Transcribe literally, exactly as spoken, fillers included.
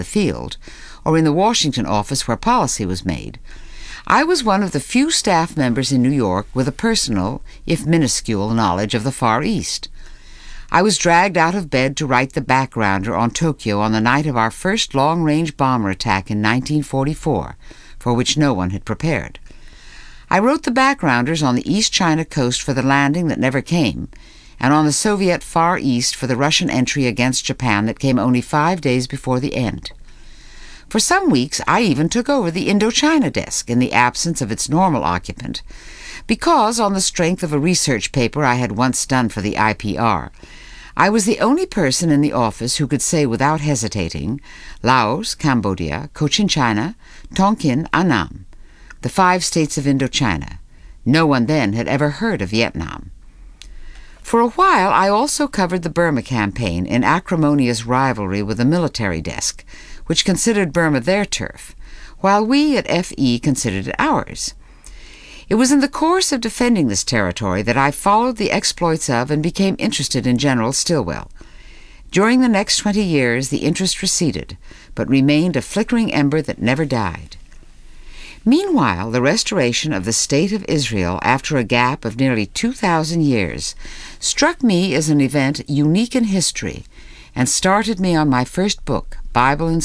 the field, or in the Washington office where policy was made. I was one of the few staff members in New York with a personal, if minuscule, knowledge of the Far East. I was dragged out of bed to write the backgrounder on Tokyo on the night of our first long-range bomber attack in nineteen forty-four, for which no one had prepared. I wrote the backgrounders on the East China coast for the landing that never came, and on the Soviet Far East for the Russian entry against Japan that came only five days before the end. For some weeks, I even took over the Indochina desk in the absence of its normal occupant, because, on the strength of a research paper I had once done for the I P R, I was the only person in the office who could say without hesitating, Laos, Cambodia, Cochin China, Tonkin, Annam, the five states of Indochina. No one then had ever heard of Vietnam. For a while, I also covered the Burma campaign in acrimonious rivalry with the military desk, which considered Burma their turf, while we at F E considered it ours. It was in the course of defending this territory that I followed the exploits of and became interested in General Stilwell. During the next twenty years, the interest receded, but remained a flickering ember that never died. Meanwhile, the restoration of the State of Israel after a gap of nearly two thousand years struck me as an event unique in history and started me on my first book, Bible and